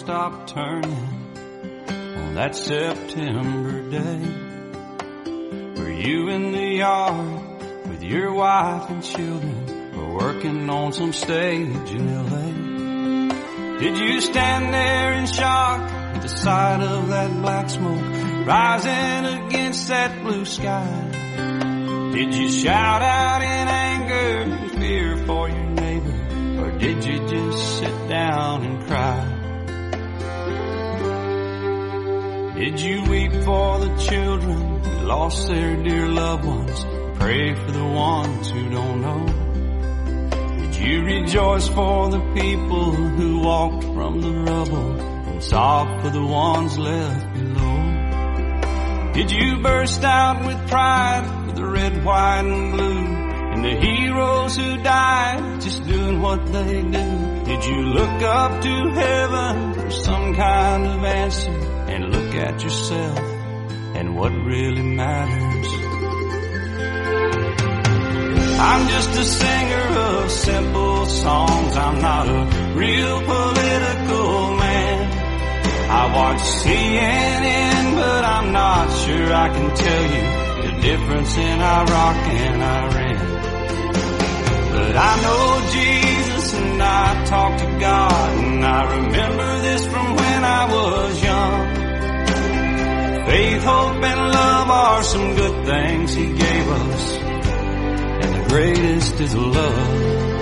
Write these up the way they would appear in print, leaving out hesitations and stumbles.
stopped turning on that September day? Were you in the yard with your wife and children, or working on some stage in L.A.? Did you stand there in shock at the sight of that black smoke rising against that blue sky? Did you shout out in anger and fear for your neighbor, or did you just sit down and cry? Did you weep for the children who lost their dear loved ones, pray for the ones who don't know? Did you rejoice for the people who walked from the rubble and sob for the ones left below? Did you burst out with pride for the red, white, and blue, and the heroes who died just doing what they do? Did you look up to heaven for some kind of answer, and look at yourself and what really matters? I'm just a singer of simple songs. I'm not a real political man. I watch CNN, but I'm not sure I can tell you the difference in Iraq and Iran. But I know Jesus and I talk to God, and I remember this from when I was young. Faith, hope, and love are some good things He gave us, and the greatest is love.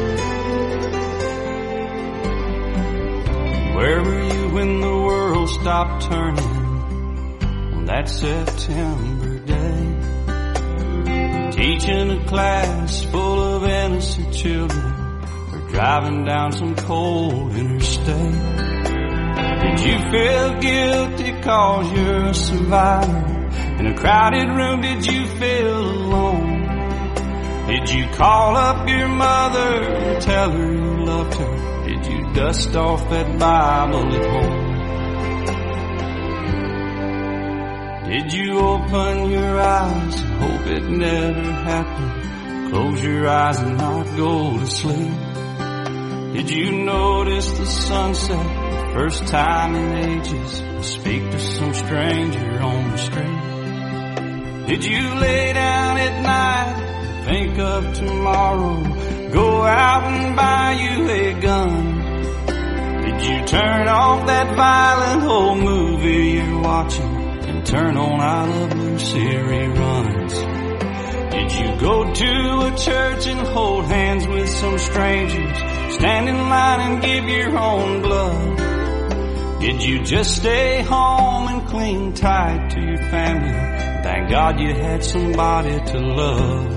Where were you when the world stopped turning on that September day? Teaching a class full of innocent children, or driving down some cold interstate? Did you feel guilty cause you're a survivor? In a crowded room, did you feel alone? Did you call up your mother and tell her you loved her? Did you dust off that Bible at home? Did you open your eyes and hope it never happened? Close your eyes and not go to sleep? Did you notice the sunset the first time in ages, and speak to some stranger on the street? Did you lay down at night, think of tomorrow, go out and buy you a gun? Did you turn off that violent old movie you're watching and turn on I Love Lucy reruns? Did you go to a church and hold hands with some strangers, stand in line and give your own blood? Did you just stay home and cling tight to your family? Thank God you had somebody to love.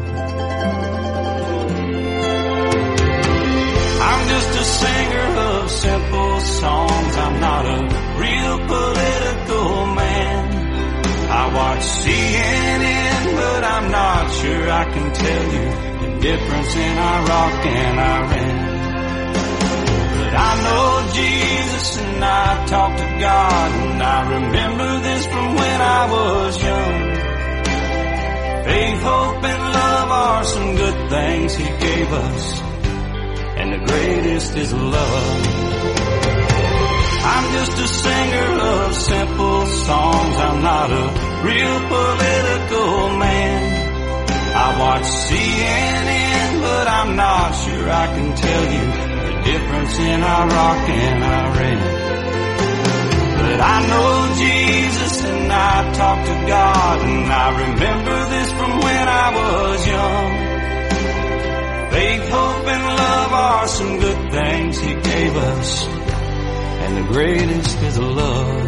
I'm just a singer of simple songs. I'm not a real political man. I watch CNN, but I'm not sure I can tell you the difference in Iraq and Iran. But I know Jesus and I talk to God, and I remember this from when I was young. Faith, hope, and love are some good things He gave us, and the greatest is love. I'm just a singer of simple songs. I'm not a real political man. I watch CNN, but I'm not sure I can tell you the difference in Iraq and Iran. But I know Jesus and I talk to God, and I remember this from when I was young. Faith, hope, and love are some good things He gave us, and the greatest is love.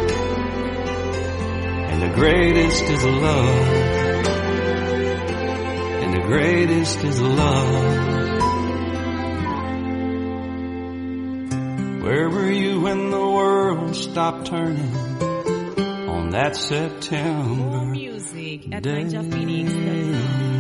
And the greatest is love. And the greatest is love. Where were you when the world stopped turning on that September More music at NinjaPhoenix.com.